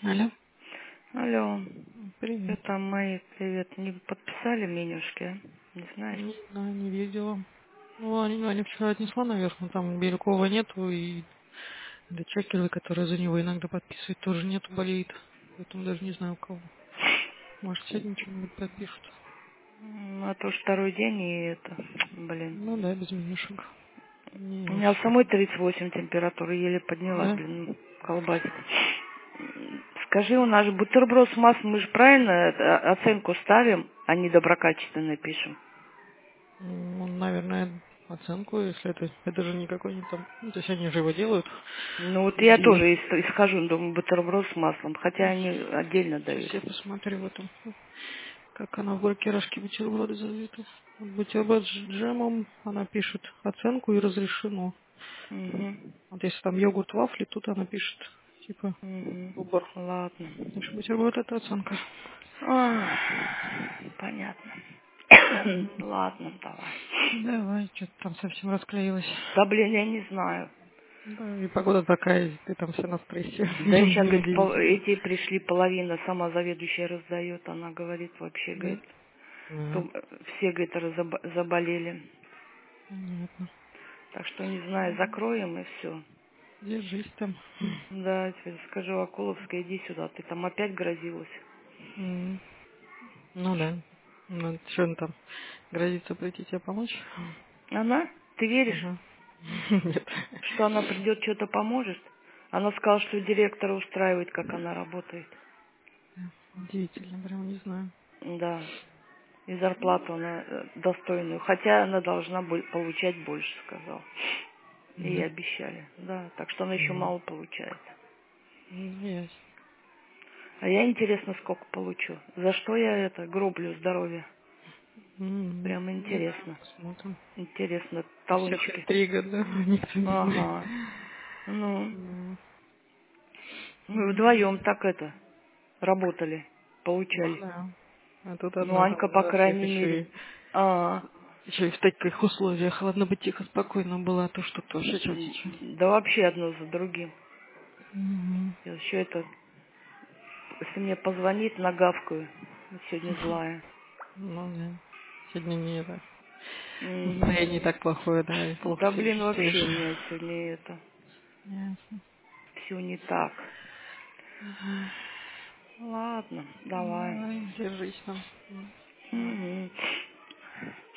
Алло, Алло, привет. это мои, привет, не подписали менюшки, а? Не знаешь? Не знаю, не видела. Ну, Аня вчера отнесла наверх, но там Белякова нету, и до Чекеровой, которая за него иногда подписывает, тоже нету, болеет. Поэтому даже не знаю, у кого. Может, сегодня что-нибудь подпишут. А то уж второй день и это, блин. Ну да, без менюшек. У Не меня у все. самой 38 температура, еле подняла, Да? блин, колбасит. Скажи, у нас же бутерброд с маслом, мы же правильно оценку ставим, а не доброкачественный пишем? Ну, наверное, оценку, если это же никакой не там. Ну, то есть они же его делают Ну вот я изделие. тоже исхожу, думаю, бутерброд с маслом, хотя они отдельно Сейчас дают. я посмотрю в этом. Как она в бургерашке бутерброды завита. Вот бутерброд с джемом, она пишет оценку и разрешено. Угу. Вот если там йогурт, вафли, тут она пишет, типа, Угу. выбор. Ладно. Так что бутерброд это оценка. Ах, понятно. Мгм. Ладно, давай. Давай, что-то там совсем расклеилась. Да, блин, я не знаю. Да, и погода такая, ты там вся на стрессе. Да сейчас, говорит, Неудивительно. эти пришли, половина сама заведующая раздает. Она говорит, вообще, Да? говорит, Да, все, говорит, заболели. понятно. Так что, не знаю, закроем и все. Держись там. Да, теперь скажу, Акуловская, иди сюда. Ты там опять грозилась. М. Ну да. Ну, что он там? Грозится прийти тебе помочь? Она? Ты веришь, Ага. Нет. что она придет, что-то поможет? Она сказала, что директора устраивает, как она работает. Удивительно, прям не знаю. Да. И зарплату она достойную. Хотя она должна получать больше, сказал. И Да. обещали. Да, так что она еще М. мало получает. Ясно. А я, интересно, сколько получу. За что я это гроблю здоровье? Прям Ну, интересно. посмотрим. Интересно, У всех талончики. интрига, да? Никто не знает. Ага. Ну, Ну, мы вдвоем так это работали, ну получали. да. А тут Ну, одна Анька, там по за всех крайней мере. А, еще и в таких условиях. Ладно бы тихо, спокойно было, а то что тоже чё. да вообще одно за другим. Мгм. Я еще это, если мне позвонит, нагавкаю. Сегодня злая. Ну да. Сегодня не это. Угу. Настроение так плохое, да, и плохо Да себя блин, чувствуешь. вообще у меня сегодня это Ясно. все не так. Да. Ладно, давай. Давай, держись там. Давай. Мгм.